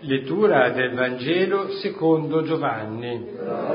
Lettura del Vangelo secondo Giovanni.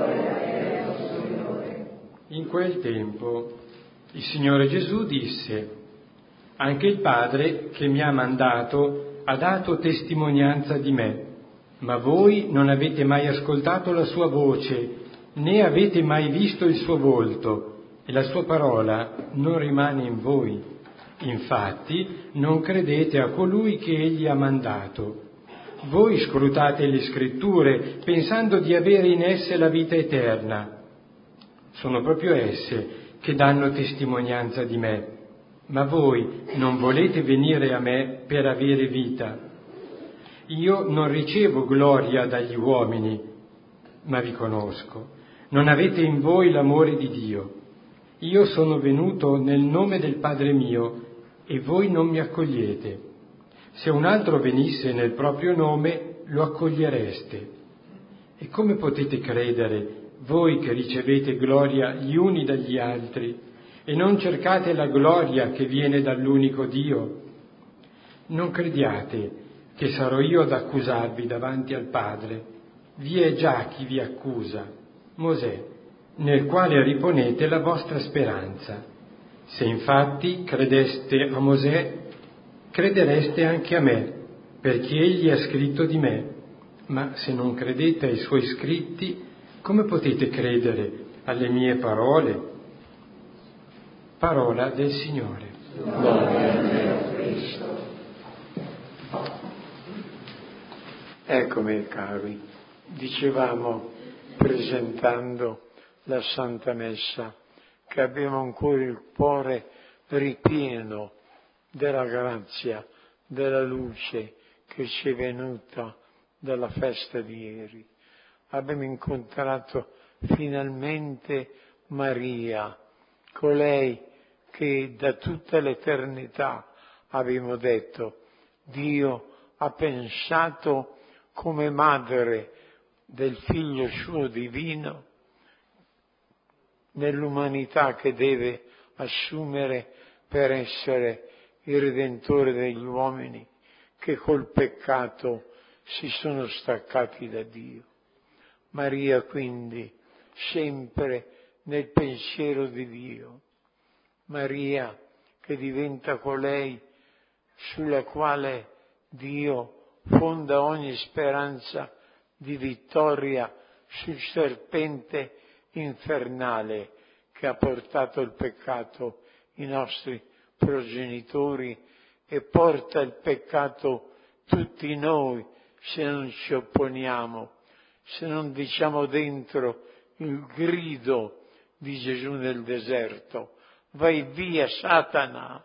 In quel tempo il Signore Gesù disse: anche il Padre che mi ha mandato ha dato testimonianza di me, ma voi non avete mai ascoltato la sua voce, né avete mai visto il suo volto, e la sua parola non rimane in voi. Infatti non credete a colui che egli ha mandato. Voi scrutate le Scritture pensando di avere in esse la vita eterna. Sono proprio esse che danno testimonianza di me, ma voi non volete venire a me per avere vita. Io non ricevo gloria dagli uomini, ma vi conosco. Non avete in voi l'amore di Dio. Io sono venuto nel nome del Padre mio e voi non mi accogliete. Se un altro venisse nel proprio nome, lo accogliereste. E come potete credere, voi che ricevete gloria gli uni dagli altri, e non cercate la gloria che viene dall'unico Dio? Non crediate che sarò io ad accusarvi davanti al Padre. Vi è già chi vi accusa, Mosè, nel quale riponete la vostra speranza. Se infatti credeste a Mosè, credereste anche a me, perché egli ha scritto di me. Ma se non credete ai suoi scritti, come potete credere alle mie parole? Parola del Signore. Gloria a te, Cristo. Eccomi cari, dicevamo presentando la Santa Messa che abbiamo ancora il cuore ripieno della grazia, della luce che ci è venuta dalla festa di ieri. Abbiamo incontrato finalmente Maria, colei che da tutta l'eternità, abbiamo detto, Dio ha pensato come madre del Figlio suo divino nell'umanità che deve assumere per essere il Redentore degli uomini che col peccato si sono staccati da Dio. Maria quindi sempre nel pensiero di Dio. Maria che diventa colei sulla quale Dio fonda ogni speranza di vittoria sul serpente infernale che ha portato il peccato ai nostri progenitori e porta il peccato tutti noi se non ci opponiamo, se non diciamo dentro il grido di Gesù nel deserto: vai via Satana.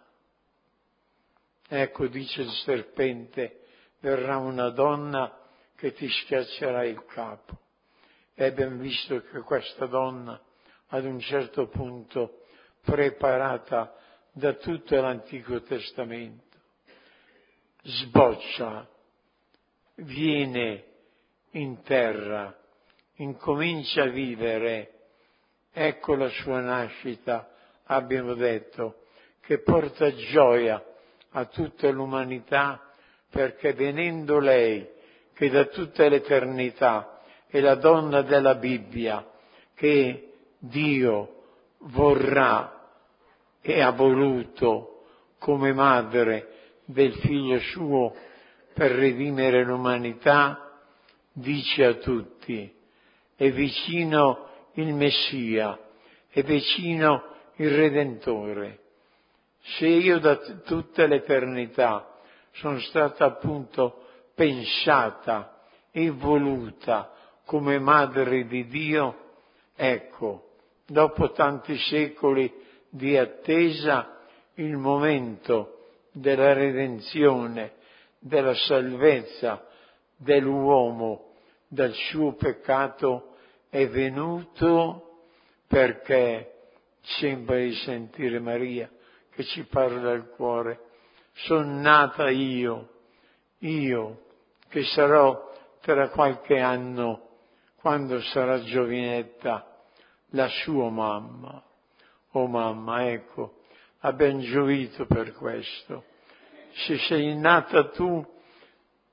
Ecco, dice il serpente, verrà una donna che ti schiaccerà il capo. E abbiamo visto che questa donna, ad un certo punto, preparata da tutto l'Antico Testamento, sboccia, viene in terra, incomincia a vivere. Ecco la sua nascita, abbiamo detto, che porta gioia a tutta l'umanità, perché venendo lei, che da tutta l'eternità è la donna della Bibbia, che Dio vorrà e ha voluto come madre del Figlio suo per redimere l'umanità, dice a tutti: è vicino il Messia, è vicino il Redentore. Se io da tutta l'eternità sono stata appunto pensata e voluta come madre di Dio, ecco, dopo tanti secoli di attesa, il momento della redenzione, della salvezza dell'uomo dal suo peccato è venuto, perché sembra di sentire Maria che ci parla al cuore: son nata io che sarò tra qualche anno, quando sarà giovinetta, la sua mamma. Oh mamma, ecco, abbiamo gioito per questo. Se sei nata tu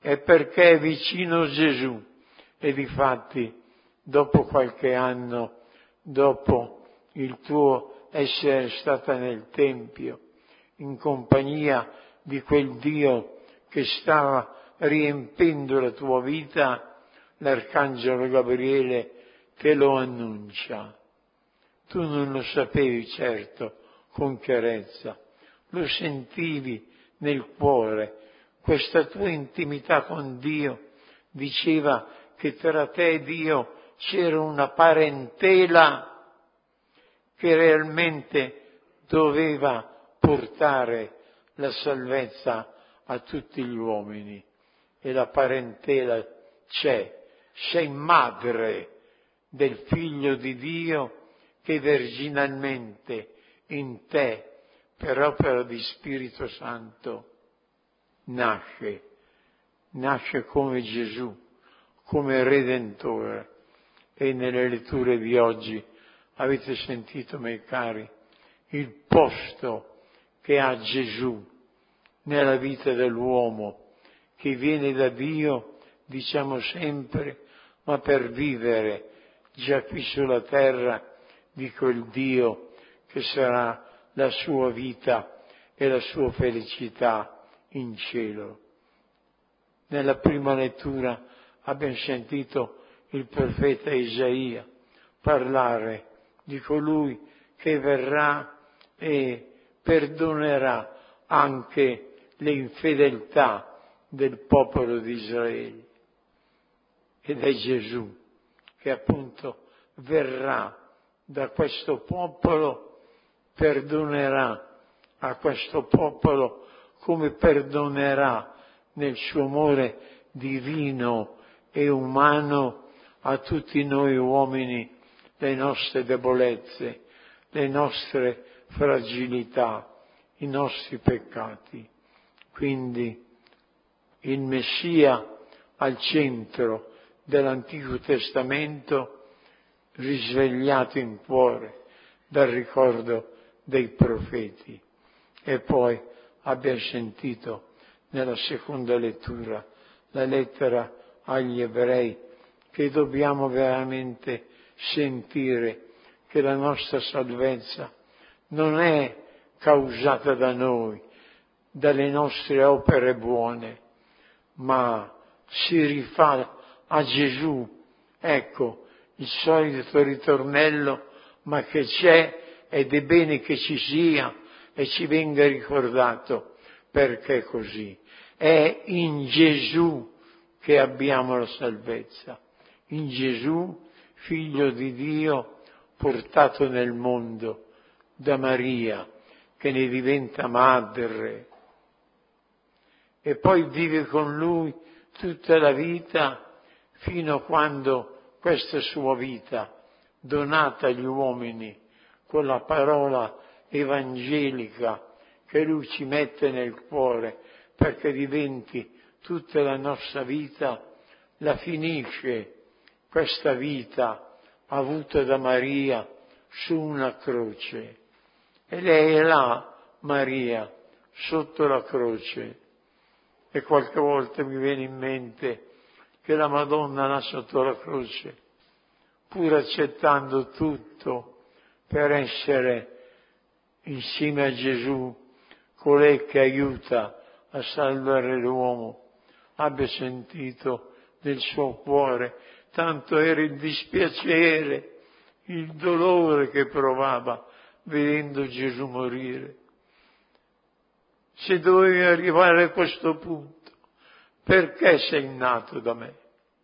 è perché è vicino Gesù. E difatti, dopo qualche anno, dopo il tuo essere stata nel Tempio, in compagnia di quel Dio che stava riempendo la tua vita, l'Arcangelo Gabriele te lo annuncia. Tu non lo sapevi certo con chiarezza, lo sentivi nel cuore. Questa tua intimità con Dio diceva che tra te e Dio c'era una parentela che realmente doveva portare la salvezza a tutti gli uomini. E la parentela c'è. Sei madre del Figlio di Dio che virginalmente in te, per opera di Spirito Santo, nasce come Gesù, come Redentore. E nelle letture di oggi avete sentito, miei cari, il posto che ha Gesù nella vita dell'uomo, che viene da Dio, diciamo sempre, ma per vivere già qui sulla terra di quel Dio che sarà la sua vita e la sua felicità in cielo. Nella prima lettura abbiamo sentito il profeta Isaia parlare di colui che verrà e perdonerà anche le infedeltà del popolo di Israele. Ed è Gesù che appunto verrà da questo popolo, perdonerà a questo popolo come perdonerà nel suo amore divino e umano a tutti noi uomini le nostre debolezze, le nostre fragilità, i nostri peccati. Quindi il Messia al centro dell'Antico Testamento, risvegliato in cuore dal ricordo dei profeti. E poi abbiamo sentito nella seconda lettura la lettera agli Ebrei, che dobbiamo veramente sentire che la nostra salvezza non è causata da noi, dalle nostre opere buone, ma si rifà a Gesù. Ecco, il solito ritornello, ma che c'è ed è bene che ci sia e ci venga ricordato, perché così. È in Gesù che abbiamo la salvezza, in Gesù, Figlio di Dio, portato nel mondo da Maria, che ne diventa madre, e poi vive con Lui tutta la vita fino a quando questa sua vita, donata agli uomini con la parola evangelica che Lui ci mette nel cuore perché diventi tutta la nostra vita, la finisce questa vita avuta da Maria su una croce. E lei è là, Maria, sotto la croce. E qualche volta mi viene in mente che la Madonna là sotto la croce, pur accettando tutto per essere insieme a Gesù, colei che aiuta a salvare l'uomo, abbia sentito nel suo cuore, tanto era il dispiacere, il dolore che provava vedendo Gesù morire. Se dovevi arrivare a questo punto, perché sei nato da me?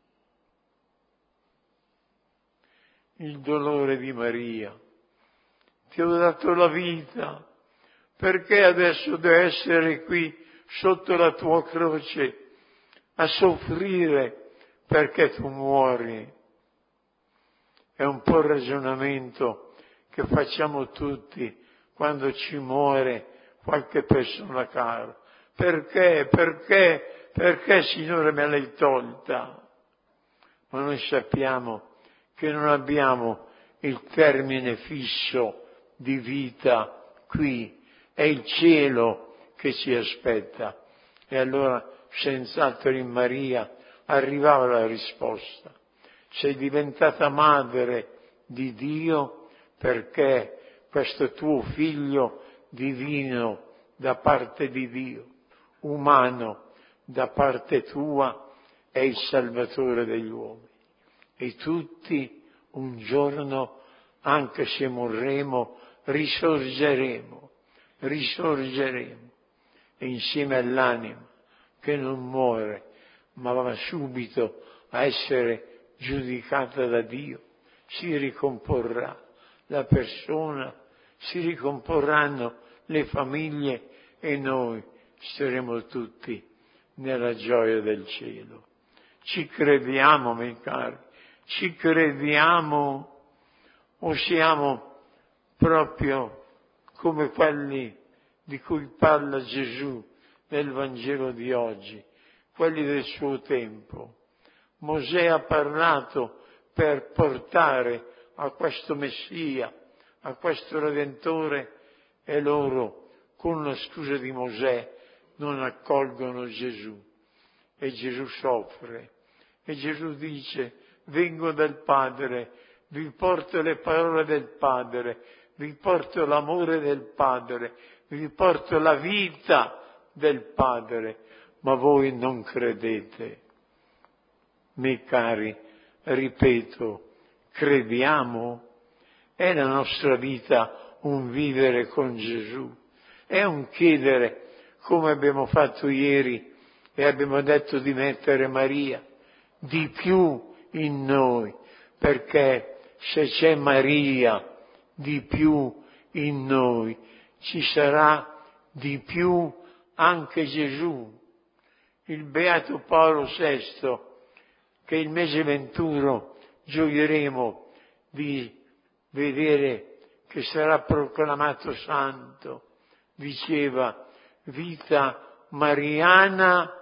Il dolore di Maria. Ti ho dato la vita, perché adesso devo essere qui sotto la tua croce a soffrire perché tu muori? È un po' il ragionamento che facciamo tutti quando ci muore qualche persona cara. Perché? Perché Signore me l'hai tolta? Ma noi sappiamo che non abbiamo il termine fisso di vita qui, è il cielo che ci aspetta. E allora senz'altro in Maria arrivava la risposta. Sei diventata madre di Dio perché questo tuo figlio divino da parte di Dio, umano da parte tua, è il Salvatore degli uomini. E tutti un giorno, anche se morremo, risorgeremo. E insieme all'anima che non muore, ma va subito a essere giudicata da Dio, si ricomporrà la persona, si ricomporranno le famiglie e noi saremo tutti nella gioia del cielo. Ci crediamo, miei cari? Ci crediamo o siamo proprio come quelli di cui parla Gesù nel Vangelo di oggi, quelli del suo tempo? Mosè ha parlato per portare a questo Messia, a questo Redentore, e loro, con la scusa di Mosè, non accolgono Gesù. E Gesù soffre. E Gesù dice: vengo dal Padre, vi porto le parole del Padre, vi porto l'amore del Padre, vi porto la vita del Padre, ma voi non credete. Miei cari, ripeto, crediamo? È la nostra vita un vivere con Gesù? È un chiedere, come abbiamo fatto ieri e abbiamo detto di mettere Maria, di più in noi, perché se c'è Maria di più in noi, ci sarà di più anche Gesù. Il Beato Paolo VI, che il mese 21 gioieremo di vedere che sarà proclamato santo, diceva: vita mariana,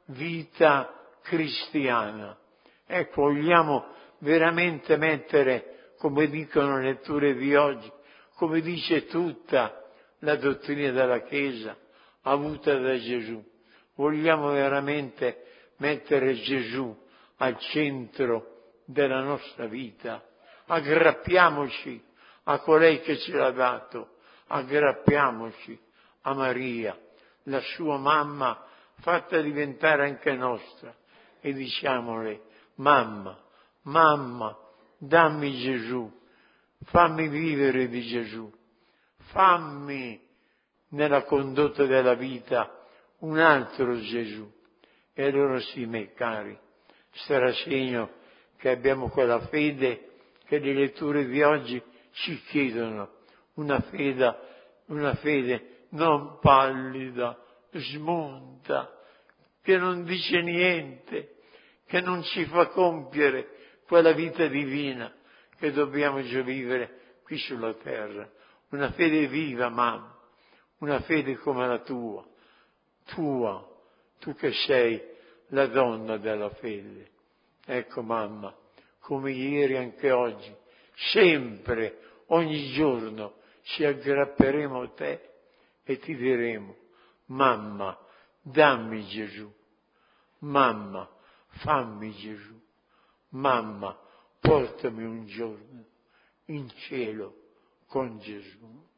vita cristiana. Ecco, vogliamo veramente mettere, come dicono le letture di oggi, come dice tutta la dottrina della Chiesa avuta da Gesù, vogliamo veramente mettere Gesù al centro della nostra vita? Aggrappiamoci a colei che ce l'ha dato, aggrappiamoci a Maria, la sua mamma fatta diventare anche nostra, e diciamole: mamma, mamma, dammi Gesù, fammi vivere di Gesù, fammi nella condotta della vita un altro Gesù. E allora sì, miei cari, sarà segno che abbiamo quella fede che le letture di oggi ci chiedono, una fede non pallida, smunta, che non dice niente, che non ci fa compiere quella vita divina che dobbiamo già vivere qui sulla terra. Una fede viva, mamma, una fede come la tua, tu che sei la donna della fede. Ecco, mamma, come ieri anche oggi, sempre, ogni giorno ci aggrapperemo a te e ti diremo: mamma, dammi Gesù, mamma, fammi Gesù, mamma, portami un giorno in cielo con Gesù.